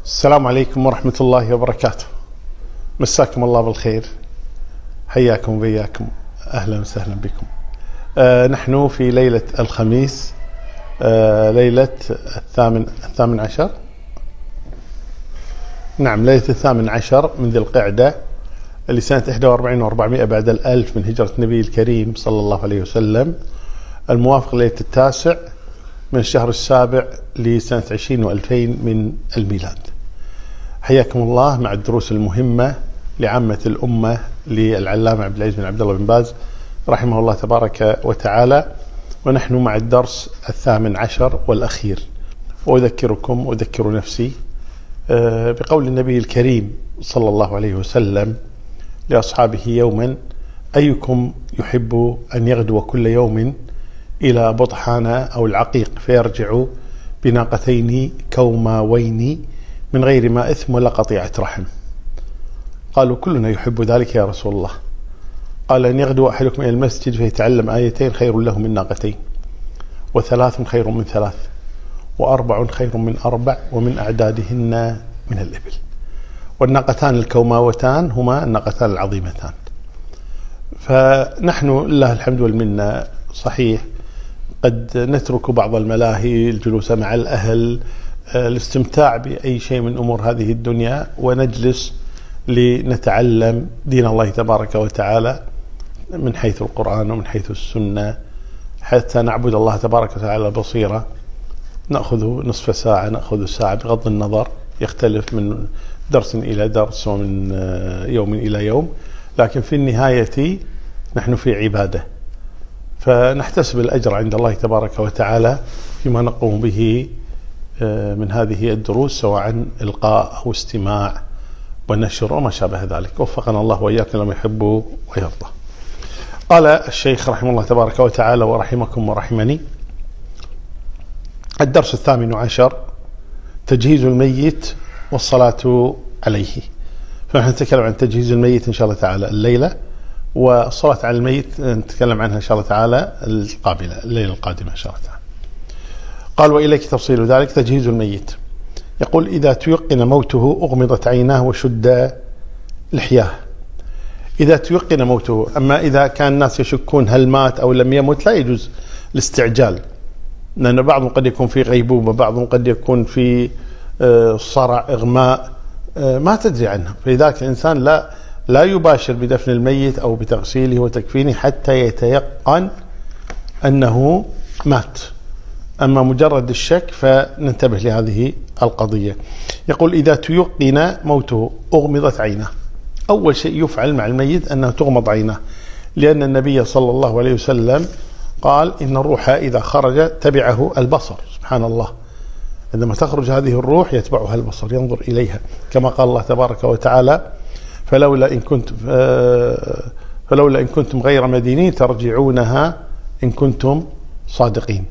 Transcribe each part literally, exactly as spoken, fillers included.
السلام عليكم ورحمة الله وبركاته. مساكم الله بالخير، حياكم وبياكم، أهلا وسهلا بكم. آه نحن في ليلة الخميس، آه ليلة الثامن الثامن عشر نعم ليلة الثامن عشر من ذي القعدة لسنة إحدى وأربعين وأربعمائة بعد الألف من هجرة النبي الكريم صلى الله عليه وسلم، الموافق ليلة التاسع من الشهر السابع لسنة عشرين وألفين من الميلاد. حياكم الله مع الدروس المهمة لعامة الأمة للعلامة عبد العزيز بن عبد الله بن باز رحمه الله تبارك وتعالى، ونحن مع الدرس الثامن عشر والأخير. وأذكركم وأذكر نفسي بقول النبي الكريم صلى الله عليه وسلم لأصحابه يوما: أيكم يحب أن يغدو كل يوم إلى بطحان أو العقيق فيرجع بناقتين كوماوين من غير ما إثم ولا قطيعة رحم؟ قالوا: كلنا يحب ذلك يا رسول الله. قال: أن يغدو أحدكم إلى المسجد فيتعلم آيتين خير له من ناقتين، وثلاث خير من ثلاث، وأربع خير من أربع، ومن أعدادهن من الإبل. والناقتان الكوماوتان هما الناقتان العظيمتان. فنحن لله الحمد والمنة، صحيح قد نترك بعض الملاهي، الجلوس مع الأهل، الاستمتاع بأي شيء من أمور هذه الدنيا، ونجلس لنتعلم دين الله تبارك وتعالى من حيث القرآن ومن حيث السنة، حتى نعبد الله تبارك وتعالى بصيرة. نأخذ نصف ساعة، نأخذ ساعة، بغض النظر يختلف من درس إلى درس ومن يوم إلى يوم، لكن في النهاية نحن في عبادة، فنحتسب الأجر عند الله تبارك وتعالى فيما نقوم به من هذه الدروس، سواء إلقاء أو استماع ونشر وما شابه ذلك. وفقنا الله وإياكم لما يحب ويرضى. قال الشيخ رحمه الله تبارك وتعالى ورحمكم ورحمني: الدرس الثامن عشر: تجهيز الميت والصلاة عليه. فنحن نتكلم عن تجهيز الميت إن شاء الله تعالى الليلة، والصلاة على الميت نتكلم عنها إن شاء الله تعالى القابلة الليلة القادمة إن شاء الله تعالى. قال: وإليك تفصيل ذلك. تجهيز الميت، يقول: إذا تيقن موته أغمضت عيناه وشد لحياه. إذا تيقن موته، أما إذا كان الناس يشكون هل مات أو لم يمت لا يجوز الاستعجال، لأن بعضهم قد يكون في غيبوبة، بعضهم قد يكون في صرع، إغماء، ما تدري عنه. فلذلك الإنسان لا لا يباشر بدفن الميت أو بتغسيله وتكفينه حتى يتيقن أنه مات. أما مجرد الشك فننتبه لهذه القضية. يقول: إذا تيقن موته أغمضت عينه. أول شيء يفعل مع الميت أنه تغمض عينه، لأن النبي صلى الله عليه وسلم قال: إن الروح إذا خرج تبعه البصر. سبحان الله، عندما تخرج هذه الروح يتبعها البصر، ينظر إليها، كما قال الله تبارك وتعالى: فلولا إن كنت فلولا إن كنتم غير مدينين ترجعونها إن كنتم صادقين.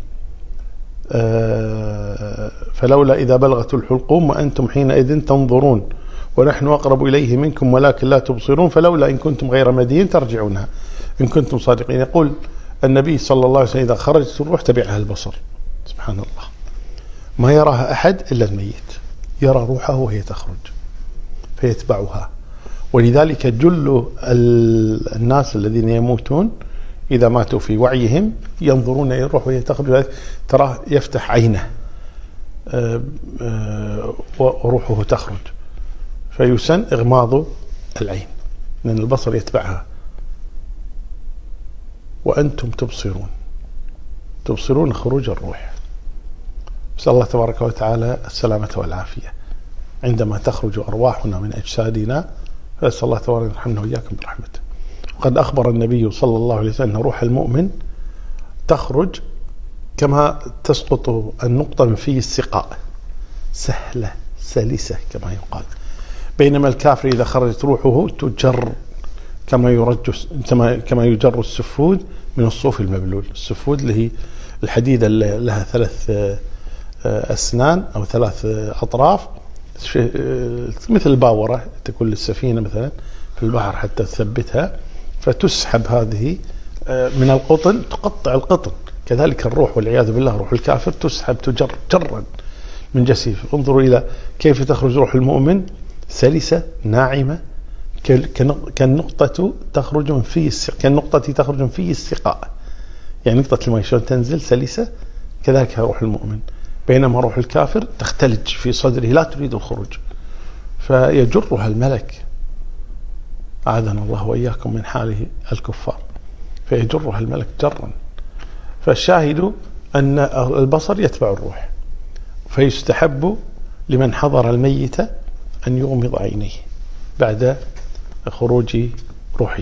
فلولا إذا بلغت الحلقوم وأنتم حينئذ تنظرون ونحن أقرب إليه منكم ولكن لا تبصرون فلولا إن كنتم غير مدينين ترجعونها إن كنتم صادقين. يقول النبي صلى الله عليه وسلم: إذا خرجت الروح تبعها البصر. سبحان الله، ما يراها أحد إلا الميت، يرى روحه وهي تخرج فيتبعها. ولذلك جل الناس الذين يموتون إذا ماتوا في وعيهم ينظرون إلى الروح وهي تخرج، تراه يفتح عينه وروحه تخرج، فيسن إغماض العين لأن البصر يتبعها. وأنتم تبصرون تبصرون خروج الروح. نسأل الله تبارك وتعالى السلامة والعافية عندما تخرج أرواحنا من أجسادنا، فأسأل الله تبارك وتعالى يرحمنا وإياكم برحمته. وقد أخبر النبي صلى الله عليه وسلم أن روح المؤمن تخرج كما تسقط النقطة من في السقاء، سهلة سلسة كما يقال، بينما الكافر إذا خرجت روحه تجر كما يرج كما يجر السفود من الصوف المبلول. السفود اللي هي الحديدة اللي لها ثلاث أسنان أو ثلاث أطراف، مثل الباورة تكون للسفينة مثلا في البحر حتى تثبتها، فتسحب هذه من القطن، تقطع القطن. كذلك الروح والعياذ بالله روح الكافر تسحب تجر جرا من جسيف. انظروا إلى كيف تخرج روح المؤمن سلسة ناعمة كالنقطة تخرج من في السقاء، كالنقطة تخرج من في السقاء، يعني نقطة الماء شلون تنزل سلسة كذلك روح المؤمن، بينما روح الكافر تختلج في صدره لا تريد الخروج، فيجرها الملك، أعاذنا الله وإياكم من حاله الكفار، فيجرها الملك جرا. فالشاهد أن البصر يتبع الروح، فيستحب لمن حضر الميت أن يغمض عينيه بعد خروج روحه.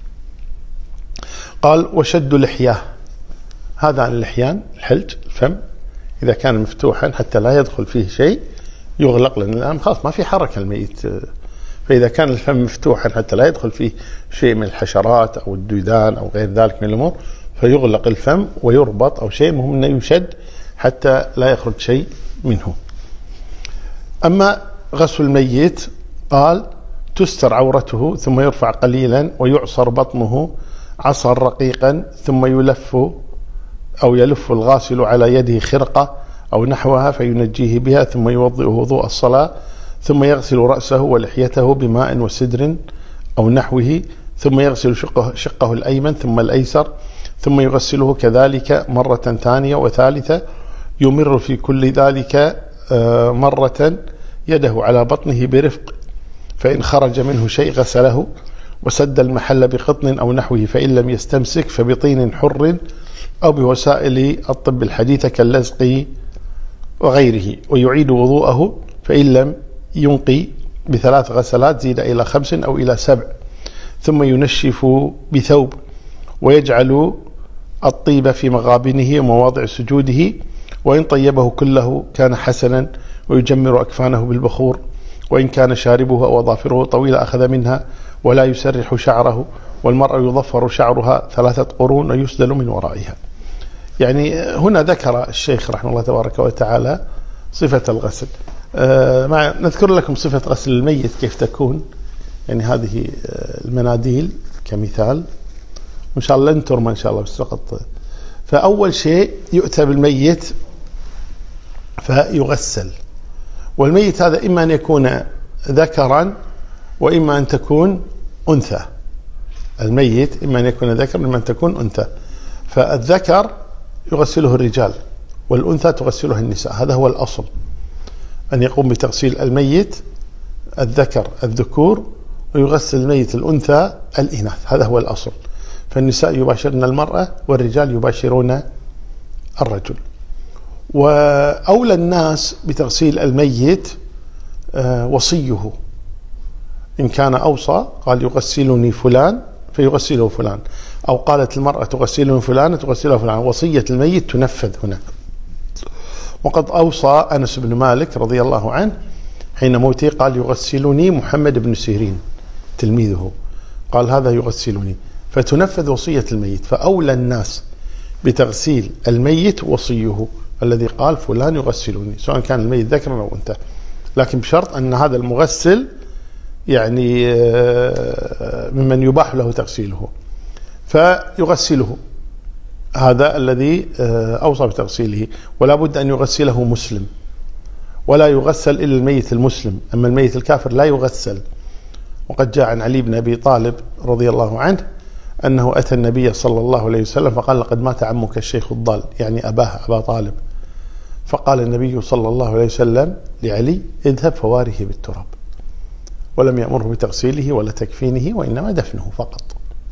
قال وشد لحياه، هذا عن اللحيان الحلج الفم، إذا كان مفتوحا حتى لا يدخل فيه شيء يغلق، لأن الآن خلاص ما في حركة الميت، فإذا كان الفم مفتوحا حتى لا يدخل فيه شيء من الحشرات أو الديدان أو غير ذلك من الأمور فيغلق الفم ويربط أو شيء، مهم أنه يشد حتى لا يخرج شيء منه. أما غسل الميت قال تستر عورته ثم يرفع قليلا ويعصر بطنه عصا رقيقا ثم يلف أو يلف الغاسل على يده خرقة أو نحوها فينجيه بها ثم يوضئ وضوء الصلاة ثم يغسل رأسه ولحيته بماء وسدر أو نحوه ثم يغسل شقه, شقه الأيمن ثم الأيسر ثم يغسله كذلك مرة ثانية وثالثة، يمر في كل ذلك مرة يده على بطنه برفق، فإن خرج منه شيء غسله وسد المحل بقطن أو نحوه، فإن لم يستمسك فبطين حر أو بوسائل الطب الحديثة كاللزق وغيره، ويعيد وضوءه فإن لم ينقي بثلاث غسلات زيد إلى خمس أو إلى سبع، ثم ينشف بثوب ويجعل الطيب في مغابنه ومواضع سجوده، وإن طيبه كله كان حسنا، ويجمر أكفانه بالبخور، وإن كان شاربه أو أظافره طويلة أخذ منها، ولا يسرح شعره، والمرأة يضفر شعرها ثلاثة قرون ويسدل من ورائها. يعني هنا ذكر الشيخ رحمه الله تبارك وتعالى صفة الغسل. آه مع نذكر لكم صفة غسل الميت كيف تكون، يعني هذه المناديل كمثال، وإن شاء الله لن ترمى إن شاء الله بس فقط. فأول شيء يؤتى بالميت فيغسل، والميت هذا إما أن يكون ذكرا وإما أن تكون أنثى، الميت إما أن يكون ذكر وإما أن تكون أنثى، فالذكر يغسله الرجال والأنثى تغسلها النساء، هذا هو الأصل، أن يقوم بتغسيل الميت الذكر الذكور ويغسل الميت الأنثى الإناث، هذا هو الأصل. فالنساء يباشرن المرأة والرجال يباشرون الرجل. وأولى الناس بتغسيل الميت وصيه، إن كان أوصى قال يغسلني فلان فيغسله فلان، أو قالت المرأة تغسلني فلان تغسله فلان، وصية الميت تنفذ هنا. وقد أوصى أنس بن مالك رضي الله عنه حين موته قال يغسلني محمد بن سيرين تلميذه، قال هذا يغسلني، فتنفذ وصية الميت. فأولى الناس بتغسيل الميت وصيه الذي قال فلان يغسلني، سواء كان الميت ذكرا أو أنثى، لكن بشرط أن هذا المغسل يعني ممن يباح له تغسيله، فيغسله هذا الذي أوصى بتغسيله. ولا بد أن يغسله مسلم، ولا يغسل إلا الميت المسلم، أما الميت الكافر لا يغسل. وقد جاء عن علي بن أبي طالب رضي الله عنه أنه أتى النبي صلى الله عليه وسلم فقال لقد مات عمك الشيخ الضال، يعني أباه أبا طالب، فقال النبي صلى الله عليه وسلم لعلي اذهب فواره بالتراب، ولم يأمره بتغسيله ولا تكفينه وإنما دفنه فقط.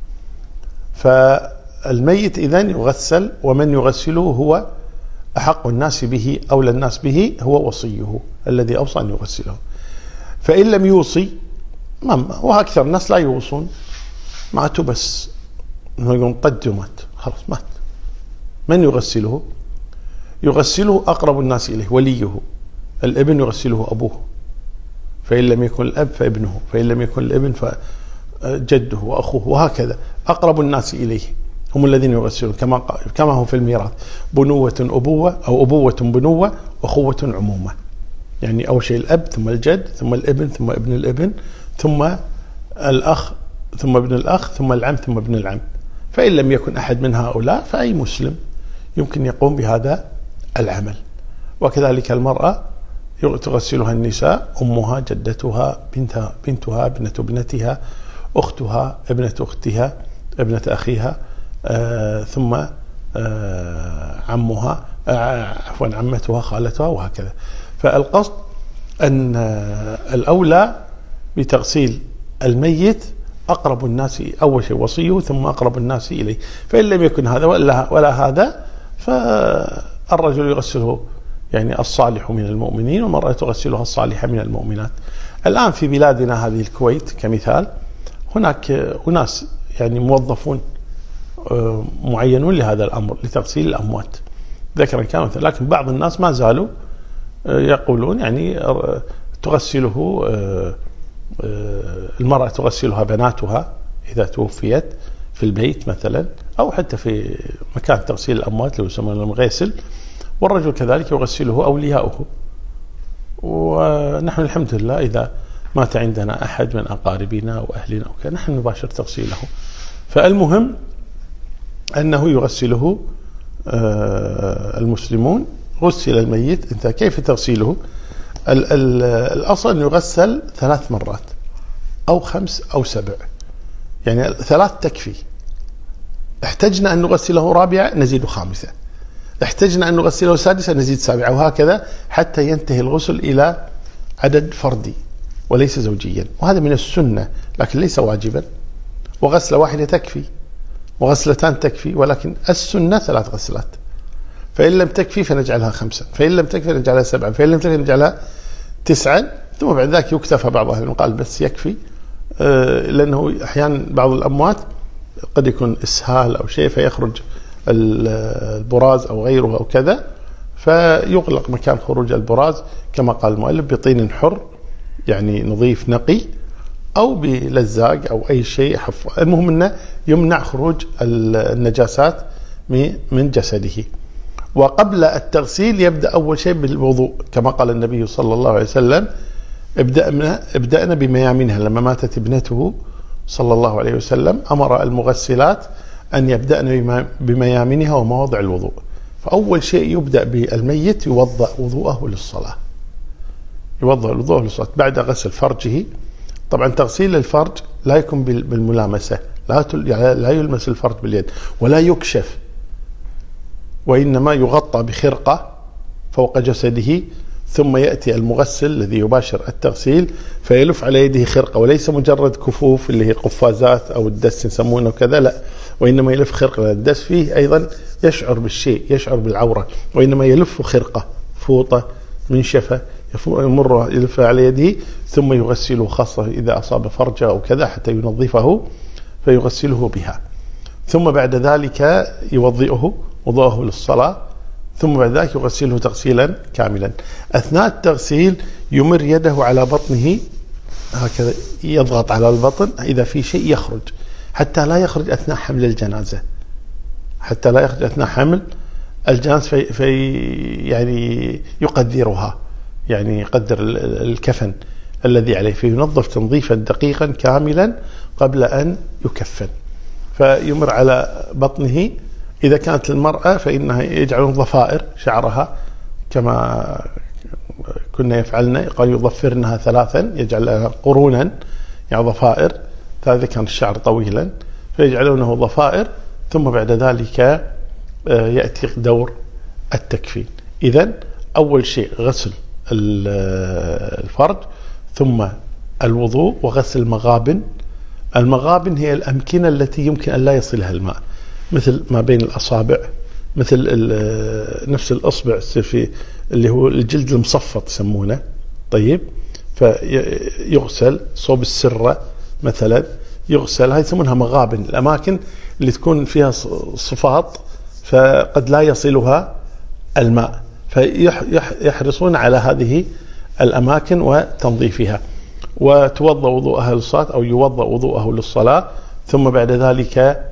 فالميت إذن يغسل، ومن يغسله هو أحق الناس به، أولى الناس به هو وصيه الذي أوصى أن يغسله. فإن لم يوصي، وأكثر الناس لا يوصون، ماتوا بس يقولون قد مات خلاص مات، من يغسله؟ يغسله أقرب الناس إليه وليه، الابن يغسله أبوه، فإن لم يكن الأب فابنه، فإن لم يكن الابن فجده وأخوه، وهكذا أقرب الناس إليه هم الذين يغسلون، كما كما هو في الميراث، بنوة أبوة أو أبوة بنوة وأخوة عمومة، يعني أول شيء الأب ثم الجد ثم الابن ثم ابن الابن ثم الأخ ثم ابن الأخ ثم العم ثم ابن العم. فإن لم يكن أحد من هؤلاء فأي مسلم يمكن يقوم بهذا العمل. وكذلك المرأة تغسلها النساء: أمها، جدتها، بنتها، بنتها، ابنة ابنتها، أختها، ابنة أختها، ابنة أخيها، آه ثم آه عمها، آه عفوا عمتها، خالتها، وهكذا. فالقصد أن الأولى بتغسيل الميت أقرب الناس، أول شيء وصيه ثم أقرب الناس إليه. فإن لم يكن هذا ولا, ولا هذا، فالرجل يغسله يعني الصالح من المؤمنين، والمرأة تغسلها الصالحة من المؤمنات. الآن في بلادنا هذه الكويت كمثال، هناك أناس يعني موظفون معينون لهذا الأمر، لتغسيل الأموات ذكرا كان مثلا، لكن بعض الناس ما زالوا يقولون يعني تغسله المرأة تغسلها بناتها إذا توفيت في البيت مثلا، أو حتى في مكان تغسيل الأموات اللي يسمونه المغيسل، والرجل كذلك يغسله أولياؤه. ونحن الحمد لله إذا مات عندنا أحد من أقاربنا وأهلنا أو كذا نحن نباشر تغسيله. فالمهم أنه يغسله المسلمون. غسل الميت، انت كيف تغسيله؟ ال ال الأصل أن يغسل ثلاث مرات أو خمس أو سبع، يعني ثلاث تكفي. احتجنا أن نغسله رابعة نزيد خامسة، احتجنا أن نغسله سادسة نزيد سابعة، وهكذا حتى ينتهي الغسل إلى عدد فردي وليس زوجيا. وهذا من السنة لكن ليس واجبا. وغسلة واحدة تكفي، وغسلتان تكفي، ولكن السنة ثلاث غسلات. فإن لم تكفي فنجعلها خمسة، فإن لم تكفي نجعلها سبعة، فإن لم تكفي نجعلها تسعة، ثم بعد ذلك يكتفى. بعض أهل العلم قال بس يكفي، لأنه أحيانا بعض الأموات قد يكون إسهال أو شيء فيخرج البراز أو غيره أو كذا، فيغلق مكان خروج البراز كما قال المؤلف بطين حر يعني نظيف نقي، أو بلزاق أو أي شيء حفظ. المهم أنه يمنع خروج النجاسات من جسده. وقبل التغسيل يبدأ أول شيء بالوضوء كما قال النبي صلى الله عليه وسلم: ابدأنا, ابدأنا بميامنها. لما ماتت ابنته صلى الله عليه وسلم أمر المغسلات أن يبدأن بميامنها ومواضع الوضوء. فأول شيء يبدأ بالميت يوضأ وضوءه للصلاة، يوضأ وضوءه للصلاة بعد غسل فرجه. طبعا تغسيل الفرج لا يكون بالملامسة، لا لا يلمس الفرج باليد ولا يكشف، وإنما يغطى بخرقة فوق جسده، ثم يأتي المغسل الذي يباشر التغسيل فيلف على يده خرقة، وليس مجرد كفوف اللي هي قفازات أو الدس يسمونه كذا، لا، وإنما يلف خرقة. الدس فيه أيضا يشعر بالشيء، يشعر بالعورة، وإنما يلف خرقة، فوطة، منشفة، يمر يلف على يده، ثم يغسله، خاصة إذا أصاب فرجه أو كذا حتى ينظفه فيغسله بها. ثم بعد ذلك يوضئه وضوءه للصلاة، ثم بعد ذلك يغسله تغسيلا كاملا. أثناء التغسيل يمر يده على بطنه هكذا، يضغط على البطن إذا في شيء يخرج، حتى لا يخرج أثناء حمل الجنازة، حتى لا يخرج أثناء حمل الجنازة في, في يعني يقدرها، يعني يقدر الكفن الذي عليه، فينظف تنظيفا دقيقا كاملا قبل أن يكفن. فيمر على بطنه. إذا كانت المرأة فإنها يجعلون ضفائر شعرها كما كنا يفعلنا، قال يضفرنها ثلاثا، يجعل لها قرونا يعني ضفائر، هذا كان الشعر طويلا فيجعلونه ضفائر. ثم بعد ذلك يأتي دور التكفين. إذن أول شيء غسل الفرج، ثم الوضوء، وغسل المغابن. المغابن هي الأمكنة التي يمكن أن لا يصلها الماء، مثل ما بين الأصابع، مثل نفس الأصبع في اللي هو الجلد المصفط يسمونه. طيب، فيغسل صوب السرة مثلا، يغسل، هاي يسمونها مغابن، الأماكن اللي تكون فيها صفاط فقد لا يصلها الماء، فيحرصون على هذه الأماكن وتنظيفها. وتوضأ وضوءها للصلاة أو يوضأ وضوءه للصلاة. ثم بعد ذلك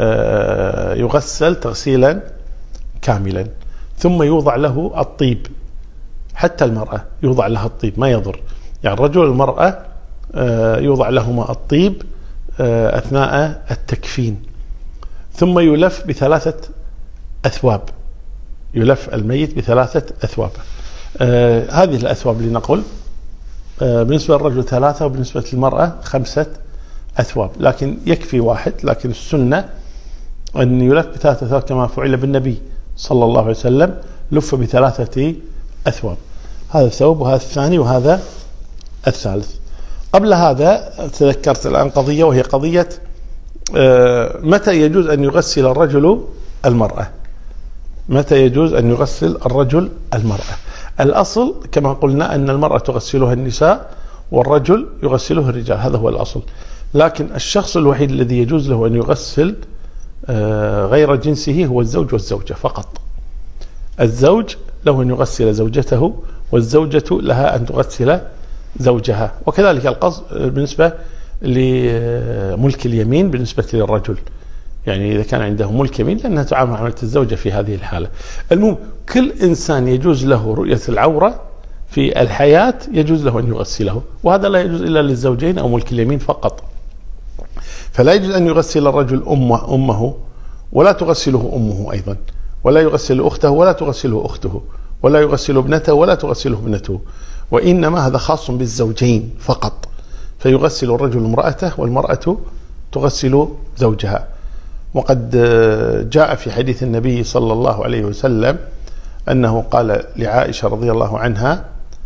يغسل تغسيلا كاملا، ثم يوضع له الطيب. حتى المرأة يوضع لها الطيب، ما يضر، يعني الرجل والمرأة يوضع لهما الطيب أثناء التكفين. ثم يلف بثلاثة أثواب، يلف الميت بثلاثة أثواب. آه هذه الأثواب اللي نقول آه بالنسبة للرجل ثلاثة وبالنسبة للمرأة خمسة أثواب، لكن يكفي واحد. لكن السنة أن يلف بثلاثة أثواب كما فعل بالنبي صلى الله عليه وسلم، لف بثلاثة أثواب، هذا الثوب وهذا الثاني وهذا الثالث. قبل هذا تذكرت الآن قضية، وهي قضية آه متى يجوز أن يغسل الرجل المرأة، متى يجوز أن يغسل الرجل المرأة. الأصل كما قلنا أن المرأة تغسلها النساء والرجل يغسله الرجال، هذا هو الأصل. لكن الشخص الوحيد الذي يجوز له أن يغسل غير جنسه هو الزوج والزوجة فقط. الزوج له أن يغسل زوجته، والزوجة لها أن تغسل زوجها. وكذلك القصد بالنسبة لملك اليمين بالنسبة للرجل، يعني إذا كان عنده ملك يمين لأنها تعامل معاملة الزوجة في هذه الحالة. المهم كل إنسان يجوز له رؤية العورة في الحياة يجوز له أن يغسله، وهذا لا يجوز إلا للزوجين أو ملك اليمين فقط. فلا يجوز أن يغسل الرجل أمه, أمه ولا تغسله أمه أيضا، ولا يغسل أخته ولا تغسله أخته، ولا يغسل ابنته ولا تغسله ابنته، وإنما هذا خاص بالزوجين فقط. فيغسل الرجل امرأته والمرأة تغسل زوجها. وقد جاء في حديث النبي صلى الله عليه وسلم أنه قال لعائشة رضي الله عنها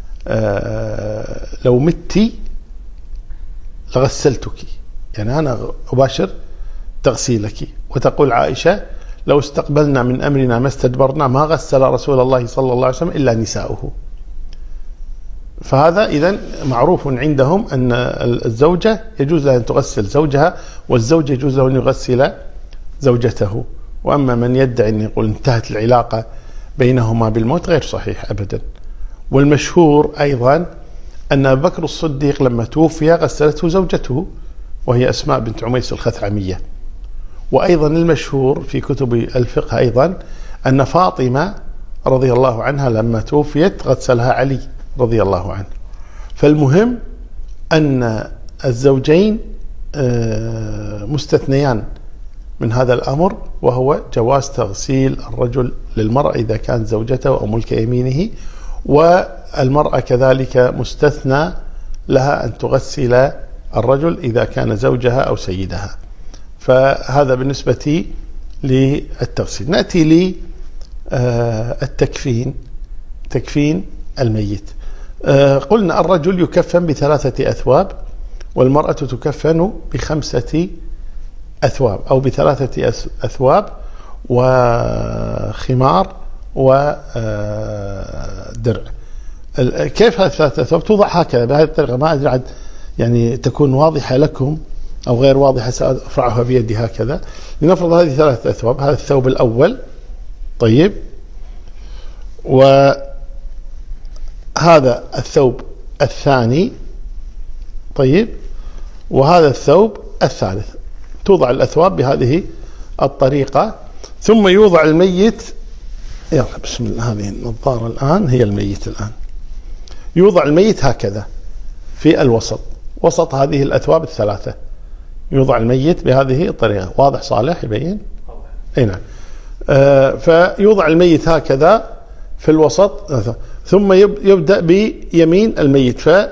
لو متي لغسلتك، يعني أنا أباشر تغسيلك. وتقول عائشة لو استقبلنا من أمرنا ما استدبرنا ما غسل رسول الله صلى الله عليه وسلم إلا نساؤه. فهذا إذن معروف عندهم أن الزوجة يجوز لها أن تغسل زوجها، والزوج يجوز له أن يغسل زوجته. وأما من يدعي أن يقول انتهت العلاقة بينهما بالموت غير صحيح أبدا. والمشهور أيضا أن أبا بكر الصديق لما توفي غسلته زوجته وهي أسماء بنت عميس الخثعمية. وأيضا المشهور في كتب الفقه أيضا أن فاطمة رضي الله عنها لما توفيت غسلها علي رضي الله عنه. فالمهم أن الزوجين مستثنيان من هذا الأمر، وهو جواز تغسيل الرجل للمرأة إذا كان زوجته أو ملك يمينه، والمرأة كذلك مستثنى لها أن تغسل الرجل إذا كان زوجها أو سيدها. فهذا بالنسبة للتغسيل. نأتي للتكفين، تكفين الميت. قلنا الرجل يكفن بثلاثة أثواب، والمرأة تكفن بخمسة أثواب أو بثلاثة أثواب وخمار ودرع. كيف هذه الثلاثة أثواب؟ توضع هكذا بهذه الطريقة، ما أدري عاد يعني تكون واضحة لكم أو غير واضحة، سأرفعها بيدي هكذا. لنفرض هذه ثلاثة أثواب، هذا الثوب الأول طيب، وهذا الثوب الثاني طيب، وهذا الثوب الثالث. توضع الأثواب بهذه الطريقة، ثم يوضع الميت. يلا بسم الله، هذه النظارة الآن هي الميت الآن. يوضع الميت هكذا في الوسط، وسط هذه الأثواب الثلاثة يوضع الميت بهذه الطريقة. واضح صالح يبين؟ أي نعم. آه فيوضع الميت هكذا في الوسط، ثم يبدأ بيمين الميت ف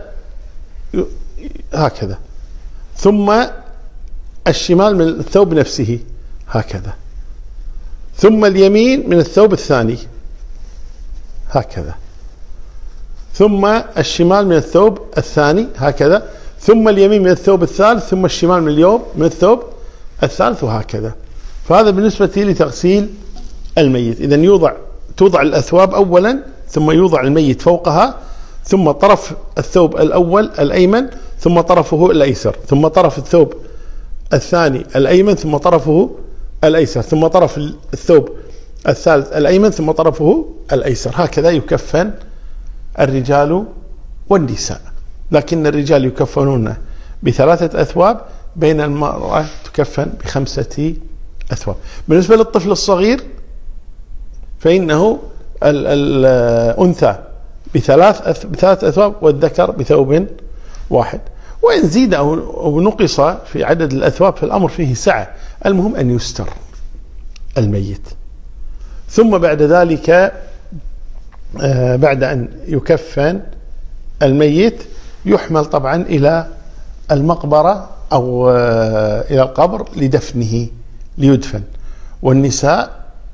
هكذا، ثم الشمال من الثوب نفسه هكذا، ثم اليمين من الثوب الثاني هكذا، ثم الشمال من الثوب الثاني هكذا، ثم اليمين من الثوب الثالث، ثم الشمال من اليوم من الثوب الثالث، وهكذا. فهذا بالنسبة لتغسيل الميت. إذن يوضع توضع الأثواب أولا، ثم يوضع الميت فوقها، ثم طرف الثوب الأول الأيمن، ثم طرفه الأيسر، ثم طرف الثوب الثاني الأيمن، ثم طرفه الأيسر، ثم طرف الثوب الثالث الأيمن، ثم طرفه الأيسر. هكذا يكفن الرجال والنساء، لكن الرجال يكفنون بثلاثة أثواب، بين المرأة تكفن بخمسة أثواب. بالنسبة للطفل الصغير فإنه الأنثى بثلاث بثلاث أثواب، والذكر بثوب واحد. وإن زيد أو نقص في عدد الأثواب فالأمر فيه سعة، المهم أن يستر الميت. ثم بعد ذلك بعد أن يكفن الميت يحمل طبعا إلى المقبرة أو إلى القبر لدفنه، ليدفن. والنساء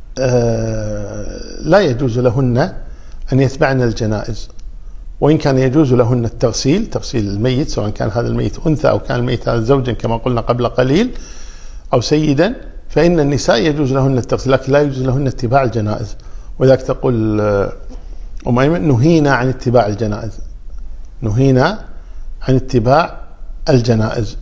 لا يجوز لهن أن يتبعن الجنائز، وإن كان يجوز لهن التغسيل، تغسيل الميت، سواء كان هذا الميت أنثى أو كان الميت هذا زوجا كما قلنا قبل قليل أو سيدا، فإن النساء يجوز لهن التغسيل، لكن لا يجوز لهن اتباع الجنائز. وذلك تقول أم أيمن: نهينا عن اتباع الجنائز، نهينا عن اتباع الجنائز.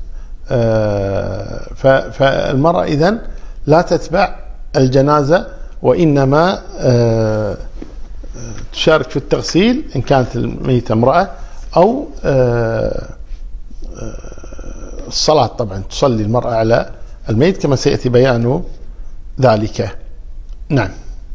فالمرأة إذن لا تتبع الجنازة، وإنما تشارك في التغسيل إن كانت الميتة امرأة، أو الصلاة طبعا تصلي المرأة على الميت كما سيأتي بيان ذلك. نعم.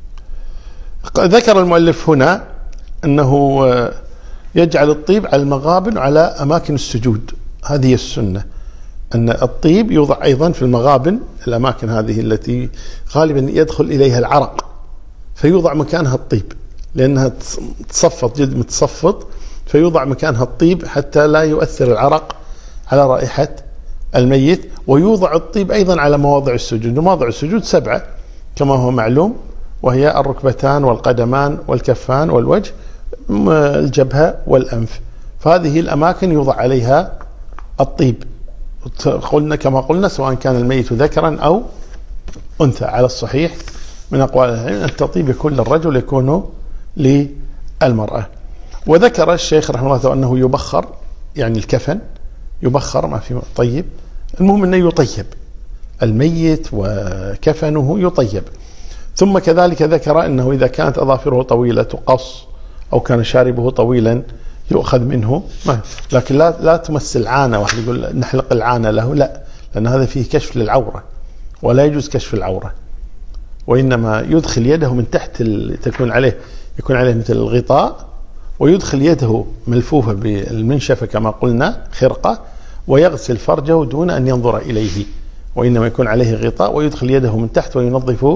ذكر المؤلف هنا أنه يجعل الطيب على المغابن وعلى أماكن السجود، هذه السنة، أن الطيب يوضع أيضا في المغابن، الأماكن هذه التي غالبا يدخل إليها العرق، فيوضع مكانها الطيب لأنها تصفط، جلد متصفط، فيوضع مكانها الطيب حتى لا يؤثر العرق على رائحة الميت. ويوضع الطيب أيضا على مواضع السجود، مواضع السجود سبعة كما هو معلوم، وهي الركبتان والقدمان والكفان والوجه، الجبهة والأنف، فهذه الأماكن يوضع عليها الطيب. قلنا كما قلنا سواء كان الميت ذكرا أو أنثى، على الصحيح من أقوال العلم أن التطيب يكون للرجل يكون للمرأة. وذكر الشيخ رحمه الله أنه يبخر، يعني الكفن يبخر ما في طيب، المهم أنه يطيب الميت وكفنه يطيب. ثم كذلك ذكر أنه إذا كانت أظافره طويلة تقص، أو كان شاربه طويلا يؤخذ منه، لكن لا لا تمس العانة، واحد يقول نحلق العانة له، لا، لأن هذا فيه كشف للعورة ولا يجوز كشف العورة، وإنما يدخل يده من تحت تكون عليه يكون عليه مثل الغطاء، ويدخل يده ملفوفة بالمنشفة كما قلنا خرقة، ويغسل فرجه دون أن ينظر إليه، وإنما يكون عليه غطاء ويدخل يده من تحت وينظف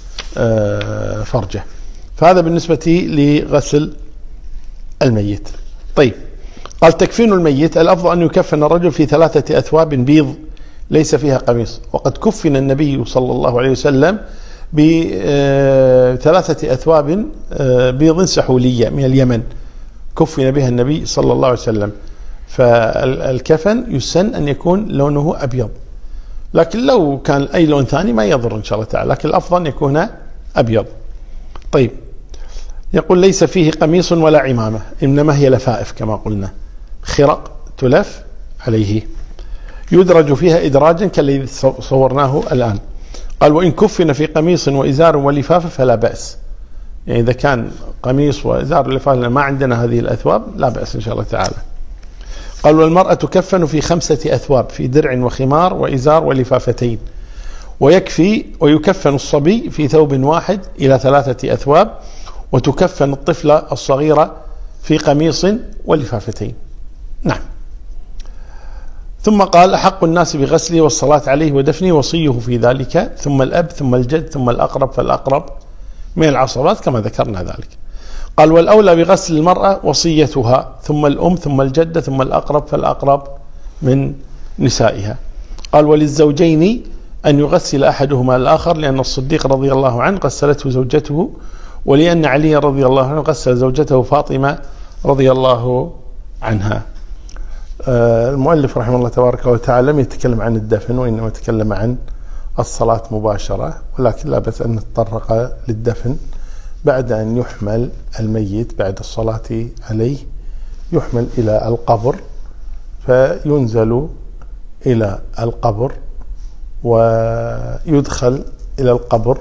فرجه. فهذا بالنسبة لغسل الميت. طيب، قال: تكفين الميت الأفضل أن يكفن الرجل في ثلاثة أثواب بيض ليس فيها قميص، وقد كفن النبي صلى الله عليه وسلم بثلاثة أثواب بيض سحولية من اليمن، كفن بها النبي صلى الله عليه وسلم. فالكفن يسن أن يكون لونه أبيض، لكن لو كان أي لون ثاني ما يضر إن شاء الله تعالى، لكن الأفضل أن يكون أبيض. طيب، يقول: ليس فيه قميص ولا عمامة، إنما هي لفائف كما قلنا، خرق تلف عليه، يدرج فيها إدراجا كالذي صورناه الآن. قال: وإن كفن في قميص وإزار ولفافة فلا بأس، يعني إذا كان قميص وإزار ولفافة ما عندنا هذه الأثواب لا بأس إن شاء الله تعالى. قال: والمرأة تكفن في خمسة أثواب، في درع وخمار وإزار ولفافتين، ويكفي ويكفن الصبي في ثوب واحد إلى ثلاثة أثواب، وتكفن الطفلة الصغيرة في قميص ولفافتين. نعم. ثم قال: أحق الناس بغسله والصلاة عليه ودفنه وصيه في ذلك، ثم الأب ثم الجد ثم الأقرب فالأقرب من العصبات كما ذكرنا ذلك. قال: والأولى بغسل المرأة وصيتها، ثم الأم ثم الجدة ثم الأقرب فالأقرب من نسائها. قال: وللزوجين أن يغسل أحدهما الآخر، لأن الصديق رضي الله عنه غسلته زوجته، ولأن علي رضي الله عنه غسل زوجته فاطمة رضي الله عنها. المؤلف رحمه الله تبارك وتعالى لم يتكلم عن الدفن، وإنما تكلم عن الصلاة مباشرة، ولكن لا بأس أن نتطرق للدفن بعد أن يحمل الميت بعد الصلاة عليه، يحمل إلى القبر، فينزل إلى القبر ويدخل إلى القبر،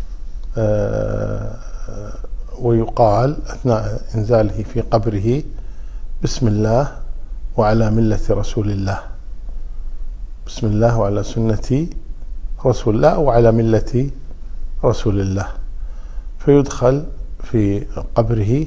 ويقال أثناء إنزاله في قبره: بسم الله وعلى ملة رسول الله، بسم الله وعلى سنة رسول الله وعلى ملة رسول الله. فيدخل في قبره،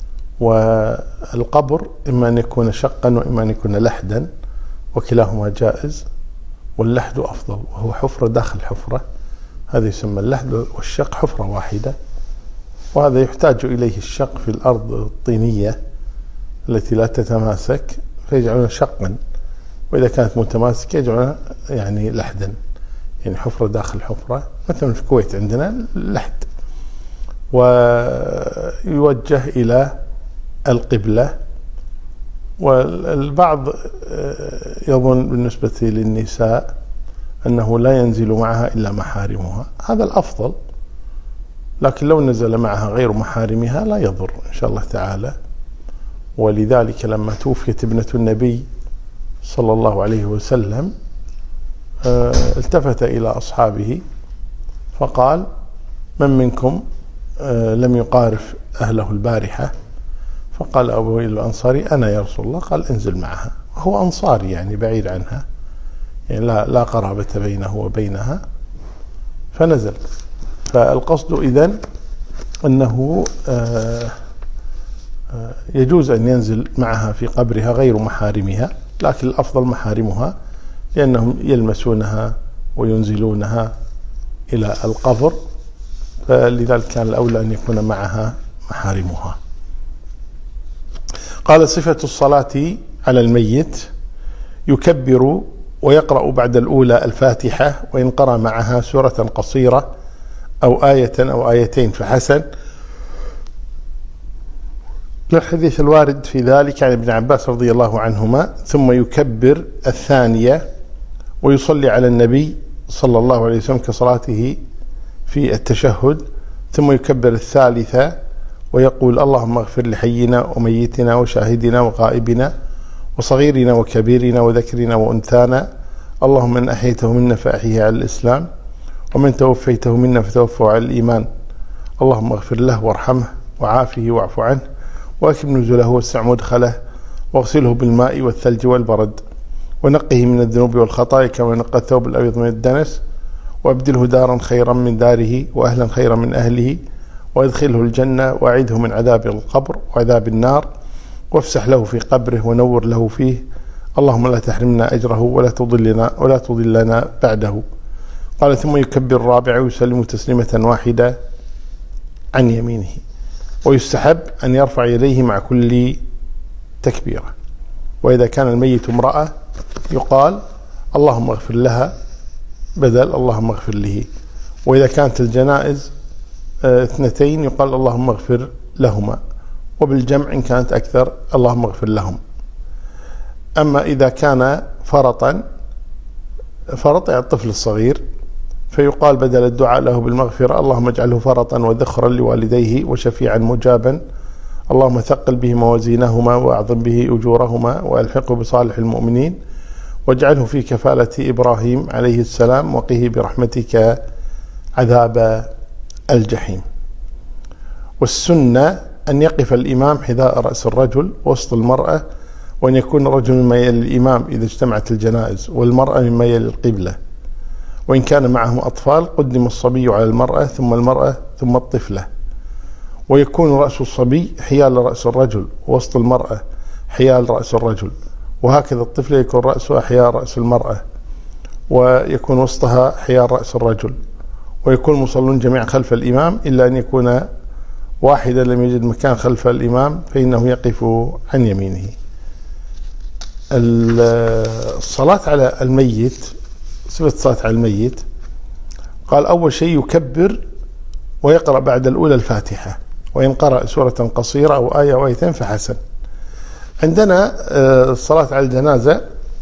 والقبر إما أن يكون شقا وإما أن يكون لحدا، وكلاهما جائز، واللحد أفضل، وهو حفرة داخل حفرة، هذا يسمى اللحد، والشق حفرة واحدة وهذا يحتاج إليه الشق في الأرض الطينية التي لا تتماسك فيجعلون شقا، وإذا كانت متماسكة يجعلون يعني لحدا، يعني حفرة داخل حفرة، مثلا في الكويت عندنا لحد، ويوجه إلى القبلة. والبعض يظن بالنسبة للنساء أنه لا ينزل معها إلا محارمها، هذا الأفضل، لكن لو نزل معها غير محارمها لا يضر إن شاء الله تعالى. ولذلك لما توفيت ابنة النبي صلى الله عليه وسلم التفت إلى أصحابه فقال: من منكم لم يقارف أهله البارحة؟ فقال أبو الأنصاري: أنا يا رسول الله. قال: انزل معها. هو أنصاري يعني بعيد عنها، يعني لا, لا قرابة بينه وبينها، فنزل. فالقصد إذن أنه يجوز أن ينزل معها في قبرها غير محارمها، لكن الأفضل محارمها لأنهم يلمسونها وينزلونها إلى القبر، فلذلك كان الأولى أن يكون معها محارمها. قال: صفة الصلاة على الميت: يكبر ويقرأ بعد الأولى الفاتحة، وإن قرأ معها سورة قصيرة أو آية أو آيتين فحسن، للحديث الوارد في ذلك عن ابن عباس رضي الله عنهما. ثم يكبر الثانية ويصلي على النبي صلى الله عليه وسلم كصلاته في التشهد، ثم يكبر الثالثة ويقول: اللهم اغفر لحينا وميتنا وشاهدنا وغائبنا وصغيرنا وكبيرنا وذكرنا وأنثانا، اللهم من أحييته منا فأحيه على الإسلام، ومن توفيته منا فتوفه على الإيمان، اللهم اغفر له وارحمه وعافه واعف عنه وأكرم نزله واسع مدخله واغسله بالماء والثلج والبرد ونقه من الذنوب والخطايا كما نقى الثوب الأبيض من الدنس، وأبدله دارا خيرا من داره وأهلا خيرا من أهله، وادخله الجنة وأعيده من عذاب القبر وعذاب النار، وافسح له في قبره ونور له فيه، اللهم لا تحرمنا أجره ولا تضلنا ولا تضلنا بعده. قال: ثم يكبر الرابع ويسلم تسليمة واحدة عن يمينه. ويستحب أن يرفع يديه مع كل تكبيرة. وإذا كان الميت امرأة يقال: اللهم اغفر لها بدل اللهم اغفر له. وإذا كانت الجنائز اثنتين يقال: اللهم اغفر لهما، وبالجمع إن كانت أكثر اللهم اغفر لهم. أما إذا كان فرطا، فرط يعني الطفل الصغير، فيقال بدل الدعاء له بالمغفرة: اللهم اجعله فرطا وذخرا لوالديه وشفيعا مجابا، اللهم ثقل به موازينهما وأعظم به أجورهما وألحقه بصالح المؤمنين، واجعله في كفالة إبراهيم عليه السلام، وقه برحمتك عذاب الجحيم. والسنة أن يقف الإمام حذاء رأس الرجل وسط المرأة، وأن يكون الرجل مما يلي الإمام إذا اجتمعت الجنائز، والمرأة مما يلي القبلة. وإن كان معهم أطفال قدم الصبي على المرأة ثم المرأة ثم الطفلة. ويكون رأس الصبي حيال رأس الرجل، ووسط المرأة حيال رأس الرجل، وهكذا الطفلة يكون رأسها حيال رأس المرأة، ويكون وسطها حيال رأس الرجل. ويكون المصلون جميعا خلف الإمام إلا أن يكون واحدا لم يجد مكان خلف الإمام فإنه يقف عن يمينه. الصلاة على الميت، صفة الصلاة على الميت، قال: أول شيء يكبر ويقرأ بعد الأولى الفاتحة، وإن قرأ سورة قصيرة أو آية أو آيتين فحسن. عندنا الصلاة على الجنازة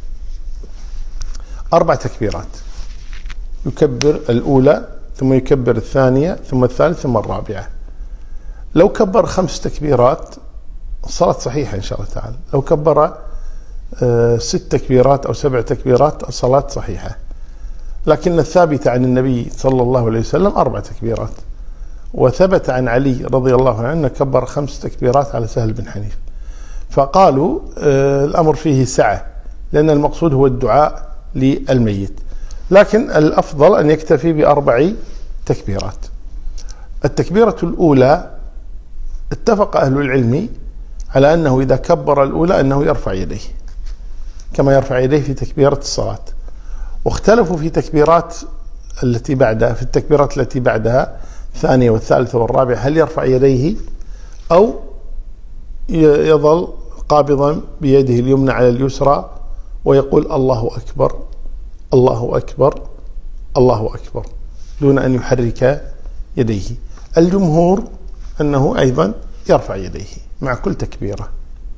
أربع تكبيرات، يكبر الأولى ثم يكبر الثانية ثم الثالثة ثم الرابعة. لو كبر خمس تكبيرات الصلاة صحيحة إن شاء الله تعالى. لو كبر ست تكبيرات أو سبع تكبيرات الصلاة صحيحة. لكن الثابت عن النبي صلى الله عليه وسلم أربع تكبيرات، وثبت عن علي رضي الله عنه أنه كبر خمس تكبيرات على سهل بن حنيف. فقالوا الأمر فيه سعة، لأن المقصود هو الدعاء للميت، لكن الأفضل أن يكتفي بأربع تكبيرات. التكبيرة الأولى اتفق أهل العلم على أنه إذا كبر الأولى أنه يرفع يديه كما يرفع يديه في تكبيرة الصلاة، واختلفوا في تكبيرات التي بعدها في التكبيرات التي بعدها الثانية والثالثة والرابعة هل يرفع يديه أو يظل قابضا بيده اليمنى على اليسرى ويقول الله أكبر الله أكبر الله أكبر دون أن يحرك يديه؟ الجمهور أنه أيضا يرفع يديه مع كل تكبيرة.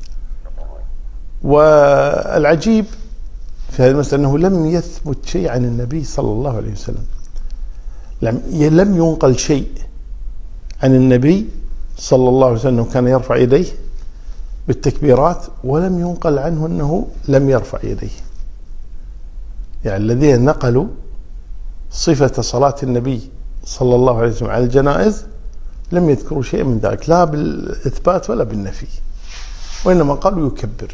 والعجيب في هذه المسألة أنه لم يثبت شيء عن النبي صلى الله عليه وسلم، لم ينقل شيء عن النبي صلى الله عليه وسلم كان يرفع يديه بالتكبيرات، ولم ينقل عنه أنه لم يرفع يديه. يعني الذين نقلوا صفة صلاة النبي صلى الله عليه وسلم على الجنائز لم يذكروا شيء من ذلك، لا بالإثبات ولا بالنفي، وإنما قالوا يكبر.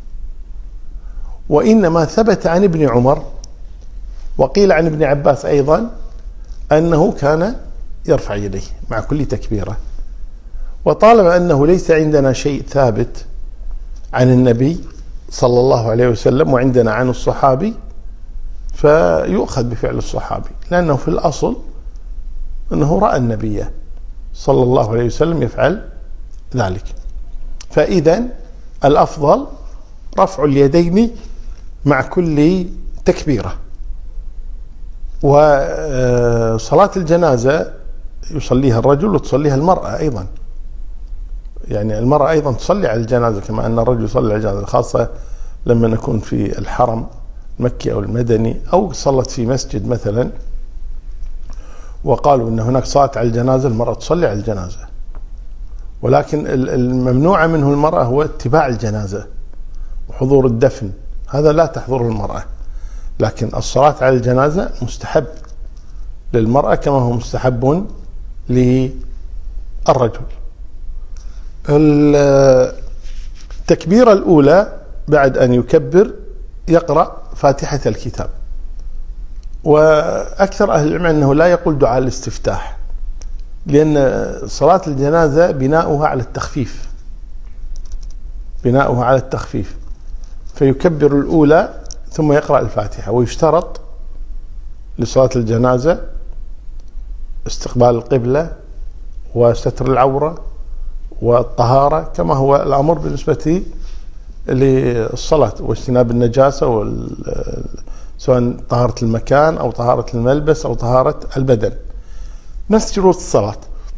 وإنما ثبت عن ابن عمر وقيل عن ابن عباس أيضا أنه كان يرفع يديه مع كل تكبيرة. وطالما أنه ليس عندنا شيء ثابت عن النبي صلى الله عليه وسلم وعندنا عن الصحابي، فيؤخذ بفعل الصحابي، لأنه في الأصل أنه رأى النبي صلى الله عليه وسلم يفعل ذلك. فإذا الأفضل رفع اليدين مع كل تكبيرة. وصلاة الجنازة يصليها الرجل وتصليها المرأة أيضا، يعني المرأة أيضا تصلي على الجنازة كما أن الرجل يصلي على الجنازة، خاصة لما نكون في الحرم المكي أو المدني أو صلت في مسجد مثلا وقالوا أن هناك صلاة على الجنازة، المرأة تصلي على الجنازة. ولكن الممنوع منه المرأة هو اتباع الجنازة وحضور الدفن، هذا لا تحضره المرأة. لكن الصلاة على الجنازة مستحب للمرأة كما هو مستحب للرجل. التكبيرة الأولى بعد أن يكبر يقرأ فاتحة الكتاب. وأكثر أهل العلم أنه لا يقول دعاء الاستفتاح، لأن صلاة الجنازة بناؤها على التخفيف بناؤها على التخفيف فيكبر الأولى ثم يقرأ الفاتحة. ويشترط لصلاة الجنازة استقبال القبلة وستر العورة والطهارة كما هو الأمر بالنسبة للصلاة، واجتناب النجاسة سواء طهارة المكان أو طهارة الملبس أو طهارة البدن، نفس شروط الصلاة.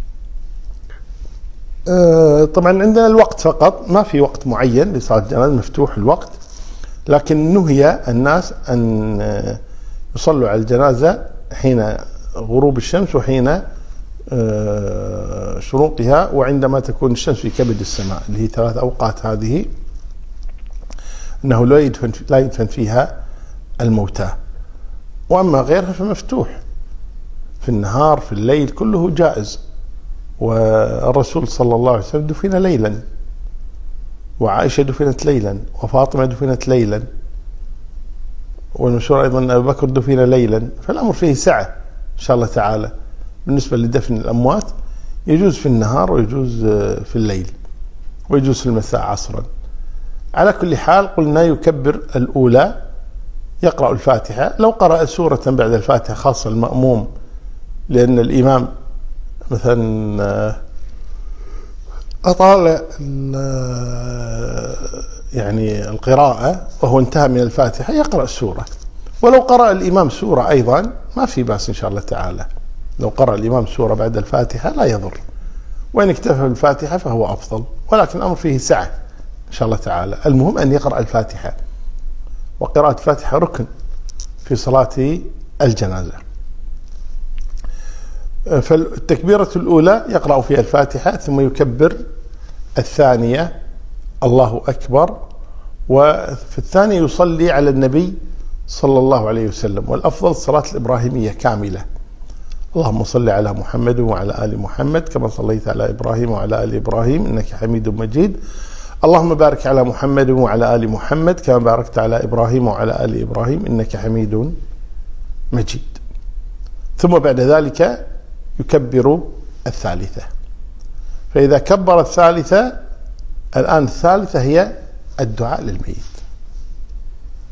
طبعا عندنا الوقت فقط، ما في وقت معين لصلاة الجنازة، مفتوح الوقت، لكن نهي الناس أن يصلوا على الجنازة حين غروب الشمس وحين شروقها وعندما تكون الشمس في كبد السماء، اللي هي ثلاث أوقات هذه، أنه لا يدفن لا يدفن فيها الموتى. وأما غيرها فمفتوح في النهار في الليل كله جائز. والرسول صلى الله عليه وسلم دفن ليلا، وعائشة دفنت ليلا، وفاطمة دفنت ليلا، والمشهور أيضا أن أبو بكر دفن ليلا. فالأمر فيه سعة إن شاء الله تعالى. بالنسبة لدفن الأموات يجوز في النهار ويجوز في الليل ويجوز في المساء عصرا. على كل حال قلنا يكبر الأولى يقرأ الفاتحة. لو قرأ سورة بعد الفاتحة خاصة المأموم، لأن الإمام مثلا أطال يعني القراءة وهو انتهى من الفاتحة يقرأ سورة. ولو قرأ الإمام سورة أيضا ما في بأس إن شاء الله تعالى، لو قرأ الإمام سورة بعد الفاتحة لا يضر، وإن اكتفى بالفاتحة فهو أفضل. ولكن الأمر فيه سعة إن شاء الله تعالى. المهم أن يقرأ الفاتحة، وقراءة الفاتحة ركن في صلاة الجنازة. فالتكبيرة الأولى يقرأ فيها الفاتحة ثم يكبر الثانية الله أكبر. وفي الثانية يصلي على النبي صلى الله عليه وسلم، والأفضل الصلاة الإبراهيمية كاملة. اللهم صل على محمد وعلى آل محمد كما صليت على إبراهيم وعلى آل إبراهيم إنك حميد مجيد. اللهم بارك على محمد وعلى آل محمد كما باركت على إبراهيم وعلى آل إبراهيم إنك حميد مجيد. ثم بعد ذلك يكبر الثالثة. فإذا كبر الثالثة، الآن الثالثة هي الدعاء للميت.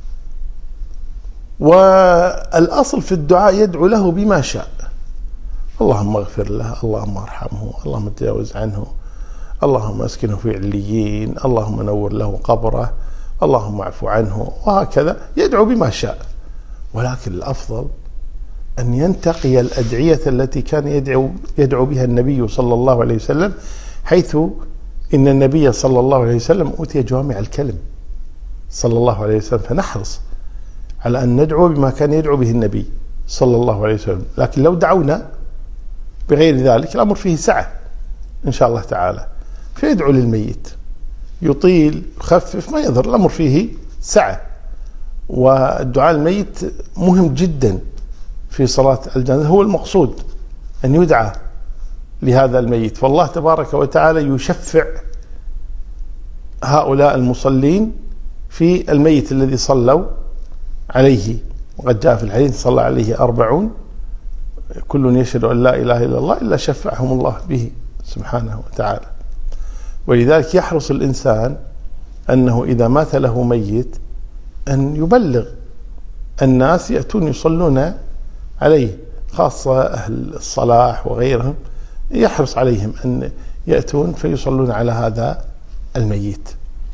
والأصل في الدعاء يدعو له بما شاء، اللهم اغفر له، اللهم ارحمه، اللهم تجاوز عنه، اللهم اسكنه في عليين، اللهم نور له قبره، اللهم اعف عنه، وهكذا يدعو بما شاء. ولكن الأفضل أن ينتقي الأدعية التي كان يدعو, يدعو بها النبي صلى الله عليه وسلم، حيث إن النبي صلى الله عليه وسلم أوتي جوامع الكلم صلى الله عليه وسلم، فنحرص على أن ندعو بما كان يدعو به النبي صلى الله عليه وسلم. لكن لو دعونا بغير ذلك الأمر فيه سعة إن شاء الله تعالى، فيدعو للميت، يطيل يخفف ما يضر، الأمر فيه سعة. والدعاء الميت مهم جدا في صلاة الجنازة، هو المقصود أن يدعى لهذا الميت، فالله تبارك وتعالى يشفع هؤلاء المصلين في الميت الذي صلوا عليه. وقد جاء في الحديث صلى عليه أربعون كل يشهد أن لا إله إلا الله إلا شفعهم الله به سبحانه وتعالى. ولذلك يحرص الإنسان أنه إذا مات له ميت أن يبلغ الناس يأتون يصلون عليه، خاصة أهل الصلاح وغيرهم، يحرص عليهم أن يأتون فيصلون على هذا الميت.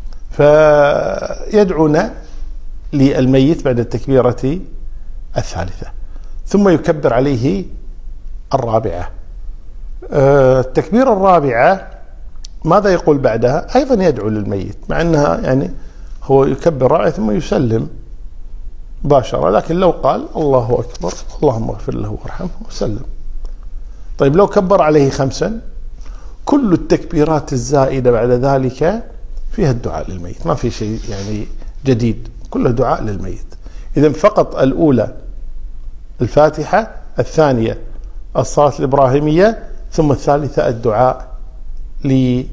فيدعون للميت بعد التكبيرة الثالثة، ثم يكبر عليه الرابعة. التكبيرة الرابعة ماذا يقول بعدها؟ أيضا يدعو للميت، مع أنها يعني هو يكبر رابعة ثم يسلم مباشرة، لكن لو قال الله أكبر اللهم اغفر له وارحمه وسلم. طيب لو كبر عليه خمسا، كل التكبيرات الزائدة بعد ذلك فيها الدعاء للميت، ما في شيء يعني جديد، كله دعاء للميت. إذن فقط الأولى الفاتحة، الثانية الصلاة الإبراهيمية، ثم الثالثة الدعاء للميت.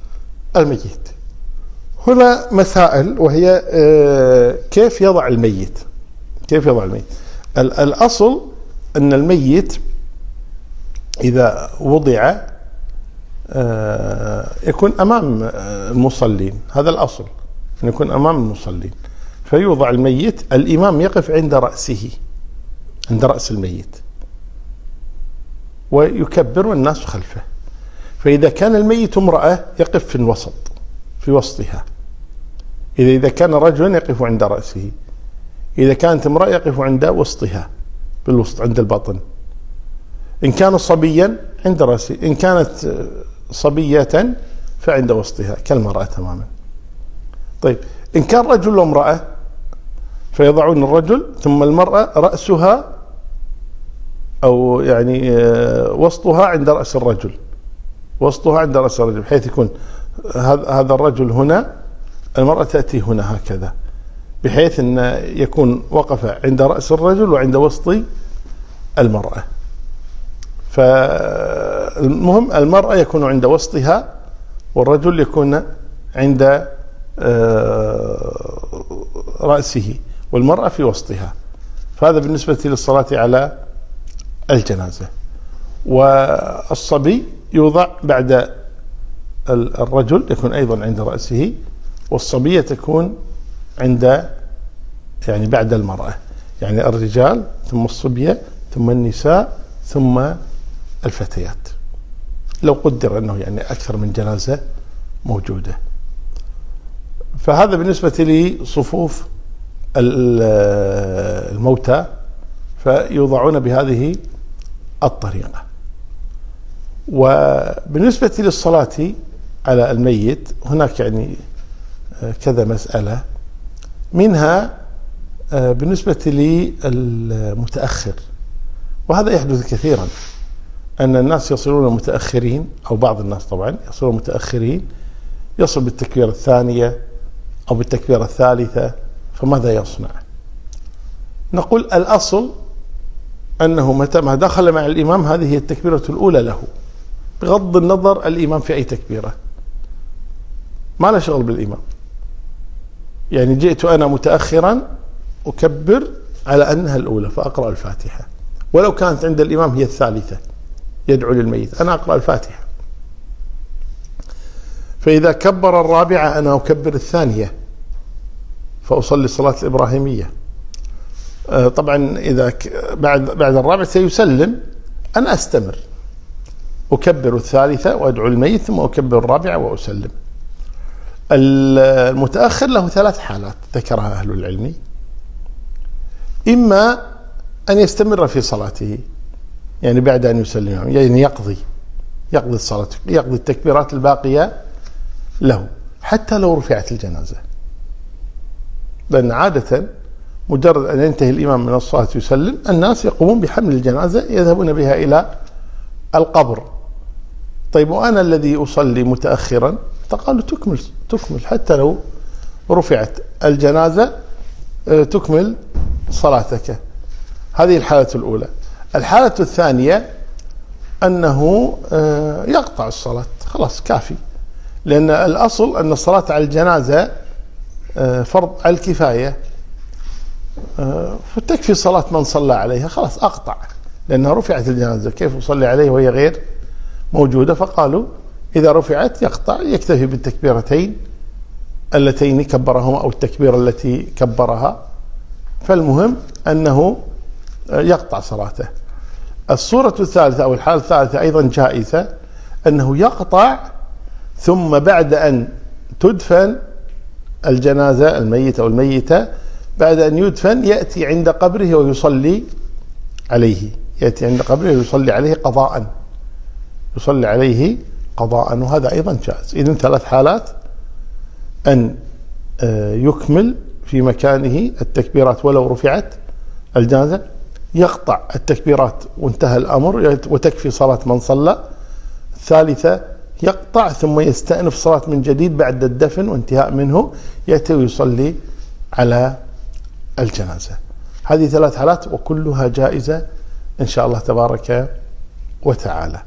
هنا مسائل، وهي كيف يضع الميت، كيف يضع الميت. الأصل أن الميت إذا وضع يكون أمام المصلين، هذا الأصل أن يكون أمام المصلين، فيوضع الميت، الإمام يقف عند رأسه، عند رأس الميت، ويكبر والناس خلفه. فإذا كان الميت امرأة يقف في الوسط، في وسطها. إذا إذا كان رجلا يقف عند رأسه، إذا كانت امرأة يقف عند وسطها، بالوسط عند البطن. إن كان صبيا عند رأسه، إن كانت صبية فعند وسطها كالمرأة تماما. طيب إن كان رجل وامرأة فيضعون الرجل ثم المرأة رأسها أو يعني وسطها عند رأس الرجل، وسطها عند رأس الرجل، بحيث يكون هذا الرجل هنا، المرأة تأتي هنا هكذا، بحيث أن يكون وقف عند رأس الرجل وعند وسط المرأة. فالمهم المرأة يكون عند وسطها والرجل يكون عند رأسه والمرأة في وسطها. فهذا بالنسبة للصلاة على الجنازة. والصبي يوضع بعد الرجل، يكون أيضا عند رأسه، والصبية تكون عند يعني بعد المرأة، يعني الرجال ثم الصبية ثم النساء ثم الفتيات، لو قدر أنه يعني أكثر من جنازة موجودة. فهذا بالنسبة لصفوف الموتى، فيوضعون بهذه الطريقة. وبالنسبة للصلاة على الميت هناك يعني كذا مسألة، منها بالنسبة للمتأخر، وهذا يحدث كثيرا، أن الناس يصلون متأخرين، أو بعض الناس طبعا يصلون متأخرين، يصل بالتكبيرة الثانية أو بالتكبيرة الثالثة، فماذا يصنع؟ نقول الأصل أنه متى ما دخل مع الإمام هذه هي التكبيرة الأولى له، بغض النظر الإمام في أي تكبيرة، ما له شغل بالإمام. يعني جئت أنا متأخرا أكبر على أنها الأولى فأقرأ الفاتحة، ولو كانت عند الإمام هي الثالثة يدعو للميت، أنا أقرأ الفاتحة. فإذا كبر الرابعة أنا أكبر الثانية فأصلي الصلاة الإبراهيمية. طبعا إذا بعد بعد الرابعة سيسلم، أنا أستمر، أكبر الثالثة وأدعو الميت ثم أكبر الرابعة وأسلم. المتأخر له ثلاث حالات ذكرها أهل العلم: إما أن يستمر في صلاته، يعني بعد أن يسلم، يعني يقضي يقضي الصلاة، يقضي التكبيرات الباقية له حتى لو رفعت الجنازة، لأن عادة مجرد أن ينتهي الإمام من الصلاة يسلم الناس يقومون بحمل الجنازة يذهبون بها إلى القبر. طيب وأنا الذي أصلي متأخرا، فقالوا تكمل تكمل حتى لو رفعت الجنازة تكمل صلاتك. هذه الحالة الأولى. الحالة الثانية أنه يقطع الصلاة، خلاص كافي، لأن الأصل أن الصلاة على الجنازة فرض على الكفاية، فتكفي صلاة من صلى عليها، خلاص أقطع لأنها رفعت الجنازة، كيف أصلي عليه وهي غير موجودة؟ فقالوا إذا رفعت يقطع، يكتفي بالتكبيرتين اللتين كبرهما أو التكبيرة التي كبرها، فالمهم أنه يقطع صلاته. الصورة الثالثة أو الحالة الثالثة أيضا جائزة، أنه يقطع ثم بعد أن تدفن الجنازة الميت أو الميتة، بعد أن يدفن يأتي عند قبره ويصلي عليه، يأتي عند قبره ويصلي عليه قضاء، يصلي عليه قضاء، وهذا أيضا جائز. إذن ثلاث حالات: أن يكمل في مكانه التكبيرات ولو رفعت الجنازة، يقطع التكبيرات وانتهى الأمر وتكفي صلاة من صلى. الثالثة يقطع ثم يستأنف صلاة من جديد بعد الدفن وانتهاء منه، يأتي ويصلي على الجنازة. هذه ثلاث حالات وكلها جائزة إن شاء الله تبارك وتعالى.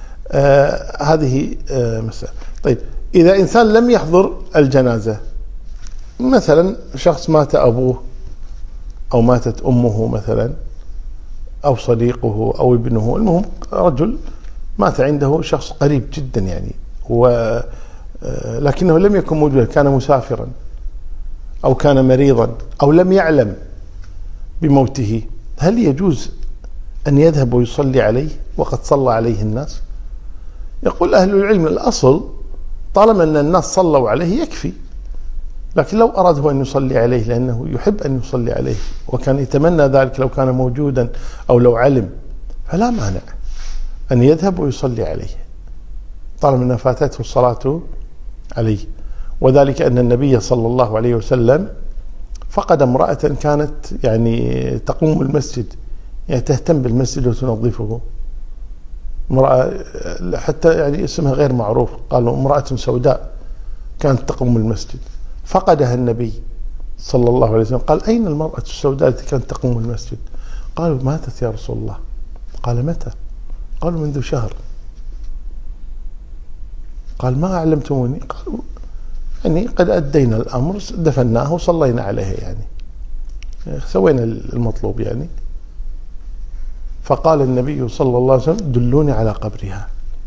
آه هذه آه مسألة. طيب إذا إنسان لم يحضر الجنازة، مثلا شخص مات أبوه أو ماتت أمه مثلا أو صديقه أو ابنه، المهم رجل مات عنده شخص قريب جدا يعني، و لكنه لم يكن موجودا، كان مسافرا أو كان مريضا أو لم يعلم بموته، هل يجوز أن يذهب ويصلي عليه وقد صلى عليه الناس؟ يقول أهل العلم الأصل طالما أن الناس صلوا عليه يكفي، لكن لو أراد أن يصلي عليه لأنه يحب أن يصلي عليه وكان يتمنى ذلك لو كان موجودا أو لو علم، فلا مانع أن يذهب ويصلي عليه طالما أن فاتته الصلاة عليه. وذلك أن النبي صلى الله عليه وسلم فقد امرأة كانت يعني تقوم المسجد، يعني تهتم بالمسجد وتنظفه، امرأة حتى يعني اسمها غير معروف، قالوا امرأة سوداء كانت تقوم المسجد، فقدها النبي صلى الله عليه وسلم، قال أين المرأة السوداء التي كانت تقوم المسجد؟ قالوا ماتت يا رسول الله. قال متى؟ قالوا منذ شهر. قال ما أعلمتموني؟ قالوا يعني قد أدينا الأمر، دفناه وصلينا عليه، يعني سوينا المطلوب يعني. فقال النبي صلى الله عليه وسلم دلوني على قبرها،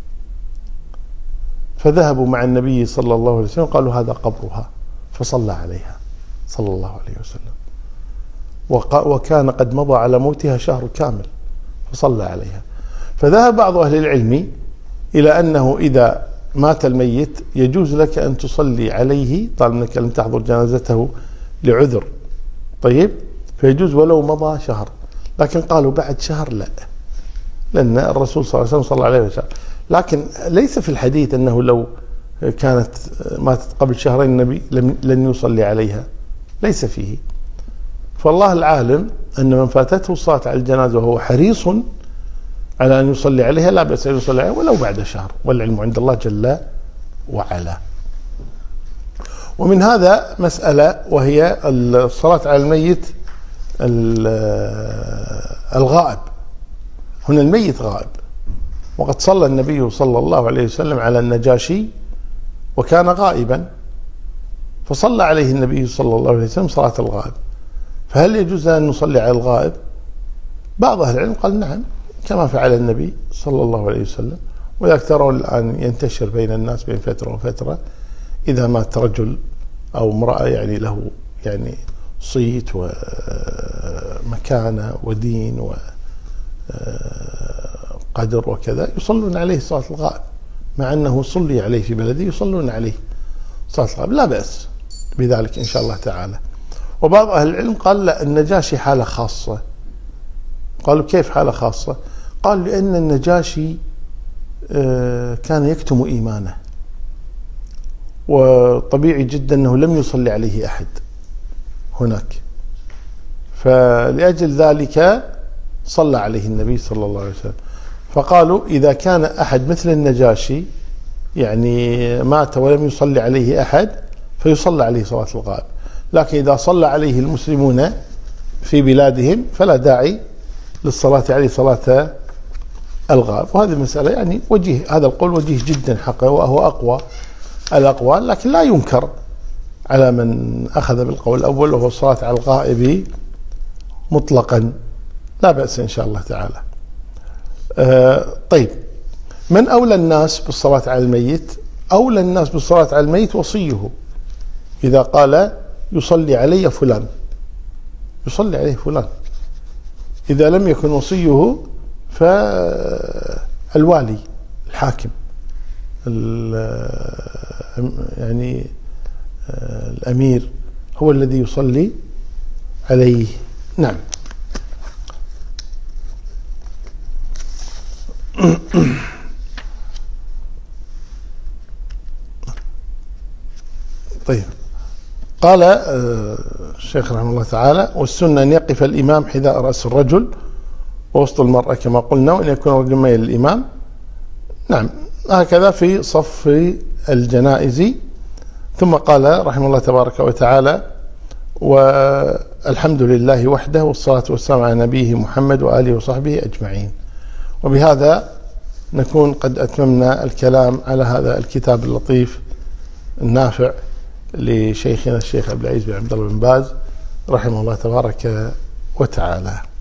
فذهبوا مع النبي صلى الله عليه وسلم قالوا هذا قبرها، فصلى عليها صلى الله عليه وسلم، وكان قد مضى على موتها شهر كامل فصلى عليها. فذهب بعض أهل العلم إلى أنه إذا مات الميت يجوز لك أن تصلي عليه طالما أنك لم تحضر جنازته لعذر، طيب فيجوز ولو مضى شهر، لكن قالوا بعد شهر لا، لأن الرسول صلى الله عليه وسلم صلى عليه وسلم، لكن ليس في الحديث أنه لو كانت ماتت قبل شهرين النبي لن يصلي عليها، ليس فيه. فالله العالم أن من فاتته الصلاة على الجنازة وهو حريص على أن يصلي عليها لا بأس أن يصلي عليها ولو بعد شهر، والعلم عند الله جل وعلا. ومن هذا مسألة وهي الصلاة على الميت الغائب. هنا الميت غائب، وقد صلى النبي صلى الله عليه وسلم على النجاشي وكان غائبا، فصلى عليه النبي صلى الله عليه وسلم صلاة الغائب، فهل يجوز أن نصلي على الغائب؟ بعض أهل العلم قال نعم، كما فعل النبي صلى الله عليه وسلم. وذلك ترون الآن ينتشر بين الناس بين فترة وفترة إذا مات رجل أو امرأة يعني له يعني صيت ومكانة ودين قدر وكذا يصلون عليه صلاة الغائب، مع أنه صلي عليه في بلده يصلون عليه صلاة الغائب، لا بأس بذلك إن شاء الله تعالى. وبعض أهل العلم قال لا، النجاشي حالة خاصة. قالوا كيف حالة خاصة؟ قال لأن النجاشي كان يكتم إيمانه، وطبيعي جدا أنه لم يصلي عليه أحد هناك، فلأجل ذلك صلى عليه النبي صلى الله عليه وسلم. فقالوا إذا كان أحد مثل النجاشي يعني مات ولم يصلي عليه أحد فيصلى عليه صلاة الغائب، لكن إذا صلى عليه المسلمون في بلادهم فلا داعي للصلاة عليه صلاة الغائب. وهذه المسألة يعني وجيه، هذا القول وجيه جدا حقا، وهو أقوى الأقوال، لكن لا ينكر على من أخذ بالقول الأول وهو الصلاة على الغائب مطلقا، لا بأس إن شاء الله تعالى. آه طيب، من أولى الناس بالصلاة على الميت؟ أولى الناس بالصلاة على الميت وصيه، إذا قال يصلي علي فلان يصلي عليه فلان. إذا لم يكن وصيه فالوالي الحاكم يعني الأمير هو الذي يصلي عليه. نعم. طيب، قال الشيخ رحمه الله تعالى: والسنة أن يقف الإمام حذاء رأس الرجل ووسط المرأة كما قلنا، وأن يكون الرجل ميل الإمام. نعم، هكذا في صف الجنائز. ثم قال رحمه الله تبارك وتعالى: والحمد لله وحده والصلاة والسلام على نبيه محمد وآله وصحبه أجمعين. وبهذا نكون قد أتممنا الكلام على هذا الكتاب اللطيف النافع لشيخنا الشيخ عبد العزيز بن عبد الله بن باز رحمه الله تبارك وتعالى.